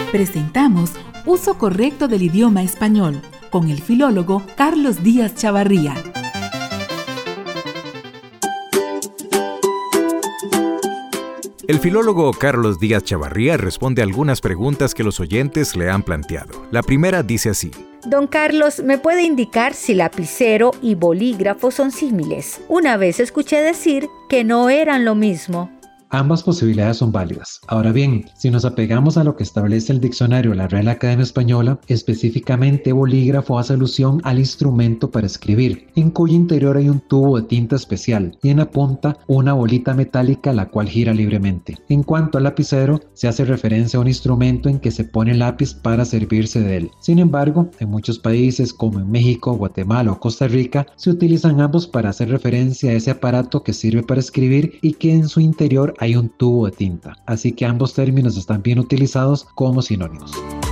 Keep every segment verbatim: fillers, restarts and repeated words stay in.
Presentamos Uso Correcto del Idioma Español con el filólogo Carlos Díaz Chavarría. El filólogo Carlos Díaz Chavarría responde a algunas preguntas que los oyentes le han planteado. La primera dice así: Don Carlos, ¿me puede indicar si lapicero y bolígrafo son símiles? Una vez escuché decir que no eran lo mismo. Ambas posibilidades son válidas. Ahora bien, si nos apegamos a lo que establece el diccionario de la Real Academia Española, específicamente bolígrafo hace alusión al instrumento para escribir, en cuyo interior hay un tubo de tinta especial y en la punta una bolita metálica la cual gira libremente. En cuanto al lapicero, se hace referencia a un instrumento en que se pone el lápiz para servirse de él. Sin embargo, en muchos países como en México, Guatemala o Costa Rica, se utilizan ambos para hacer referencia a ese aparato que sirve para escribir y que en su interior hay un tubo de tinta, así que ambos términos están bien utilizados como sinónimos.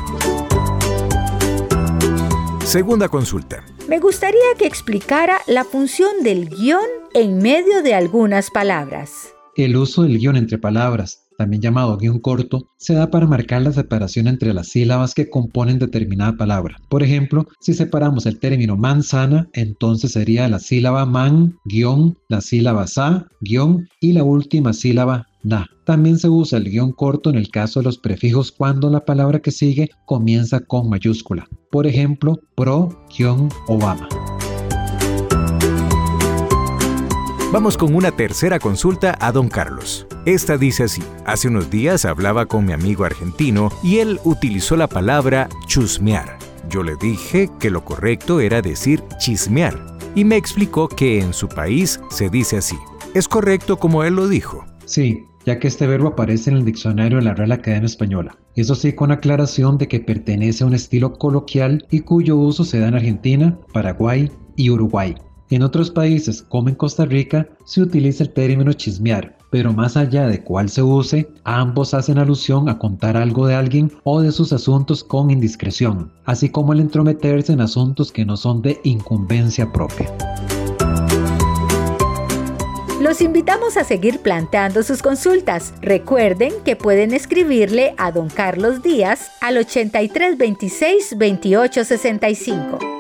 Segunda consulta. Me gustaría que explicara la función del guión en medio de algunas palabras. El uso del guión entre palabras, también llamado guión corto, se da para marcar la separación entre las sílabas que componen determinada palabra. Por ejemplo, si separamos el término manzana, entonces sería la sílaba man, guión, la sílaba sa, guión, y la última sílaba na. También se usa el guión corto en el caso de los prefijos cuando la palabra que sigue comienza con mayúscula. Por ejemplo, pro-Obama. Vamos con una tercera consulta a don Carlos. Esta dice así: hace unos días hablaba con mi amigo argentino y él utilizó la palabra chusmear. Yo le dije que lo correcto era decir chismear y me explicó que en su país se dice así. ¿Es correcto como él lo dijo? Sí, ya que este verbo aparece en el diccionario de la Real Academia Española. Eso sí, con aclaración de que pertenece a un estilo coloquial y cuyo uso se da en Argentina, Paraguay y Uruguay. En otros países, como en Costa Rica, se utiliza el término chismear, pero más allá de cuál se use, ambos hacen alusión a contar algo de alguien o de sus asuntos con indiscreción, así como el entrometerse en asuntos que no son de incumbencia propia. Los invitamos a seguir planteando sus consultas. Recuerden que pueden escribirle a don Carlos Díaz al ochenta y tres veintiséis veintiocho sesenta y cinco.